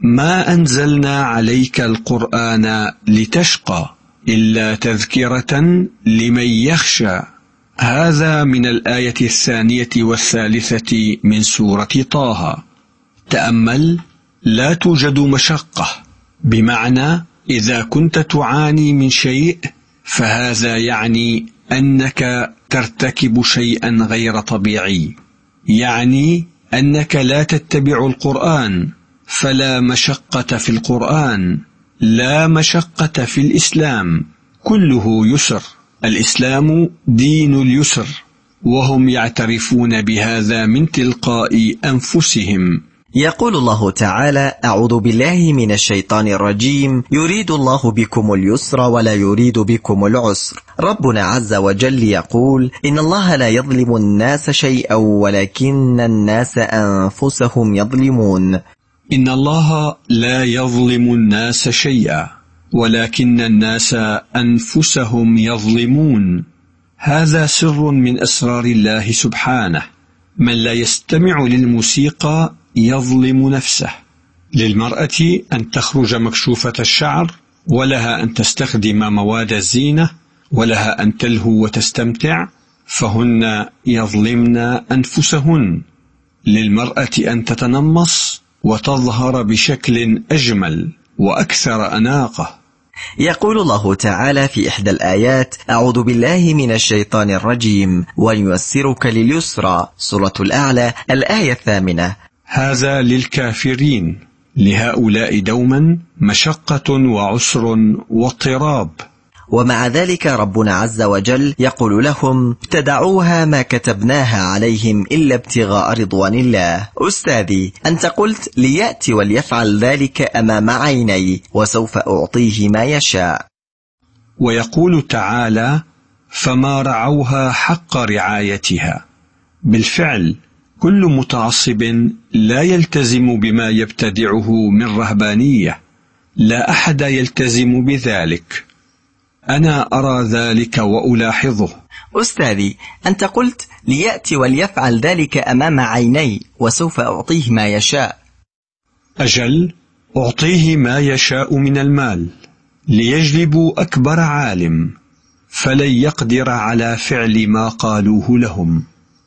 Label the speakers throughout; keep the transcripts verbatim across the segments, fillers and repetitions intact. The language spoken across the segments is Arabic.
Speaker 1: ما أنزلنا عليك القرآن لتشقى إلا تذكرة لمن يخشى. هذا من الآية الثانية والثالثة من سورة طه. تأمل: لا توجد مشقة، بمعنى إذا كنت تعاني من شيء فهذا يعني أنك ترتكب شيئا غير طبيعي، يعني أنك لا تتبع القرآن، فلا مشقة في القرآن، لا مشقة في الإسلام، كله يسر. الإسلام دين اليسر، وهم يعترفون بهذا من تلقاء أنفسهم.
Speaker 2: يقول الله تعالى: أعوذ بالله من الشيطان الرجيم، يريد الله بكم اليسر ولا يريد بكم العسر. ربنا عز وجل يقول: إن الله لا يظلم الناس شيئا ولكن الناس أنفسهم يظلمون.
Speaker 1: إن الله لا يظلم الناس شيئا ولكن الناس أنفسهم يظلمون. هذا سر من أسرار الله سبحانه. من لا يستمع للموسيقى يظلم نفسه. للمرأة أن تخرج مكشوفة الشعر، ولها أن تستخدم مواد الزينة، ولها أن تلهو وتستمتع، فهن يظلمن أنفسهن. للمرأة أن تتنمص وتظهر بشكل أجمل وأكثر أناقة.
Speaker 2: يقول الله تعالى في إحدى الآيات: أعوذ بالله من الشيطان الرجيم، ونيسرك لليسرى. سورة الأعلى، الآية الثامنة.
Speaker 1: هذا للكافرين، لهؤلاء دوما مشقة وعسر واضطراب.
Speaker 2: ومع ذلك ربنا عز وجل يقول لهم: ابتدعوها ما كتبناها عليهم إلا ابتغاء رضوان الله. أستاذي، أنت قلت ليأتي وليفعل ذلك أمام عيني وسوف أعطيه ما يشاء.
Speaker 1: ويقول تعالى: فما رعوها حق رعايتها. بالفعل كل متعصب لا يلتزم بما يبتدعه من رهبانية، لا أحد يلتزم بذلك. أنا أرى ذلك وألاحظه.
Speaker 2: أستاذي، أنت قلت ليأتي وليفعل ذلك أمام عيني وسوف أعطيه ما يشاء.
Speaker 1: أجل، أعطيه ما يشاء من المال ليجلبوا أكبر عالم، فلن يقدر على فعل ما قالوه لهم.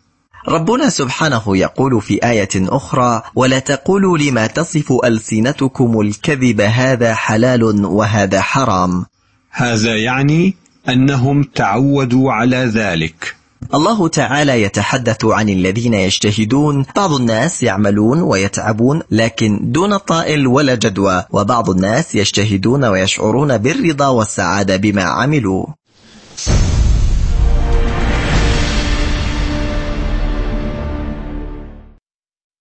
Speaker 2: ربنا سبحانه يقول في آية أخرى: ولا تقولوا لما تصف ألسنتكم الكذب هذا حلال وهذا حرام.
Speaker 1: هذا يعني أنهم تعودوا على ذلك.
Speaker 2: الله تعالى يتحدث عن الذين يجتهدون. بعض الناس يعملون ويتعبون لكن دون طائل ولا جدوى، وبعض الناس يجتهدون ويشعرون بالرضا والسعادة بما عملوا.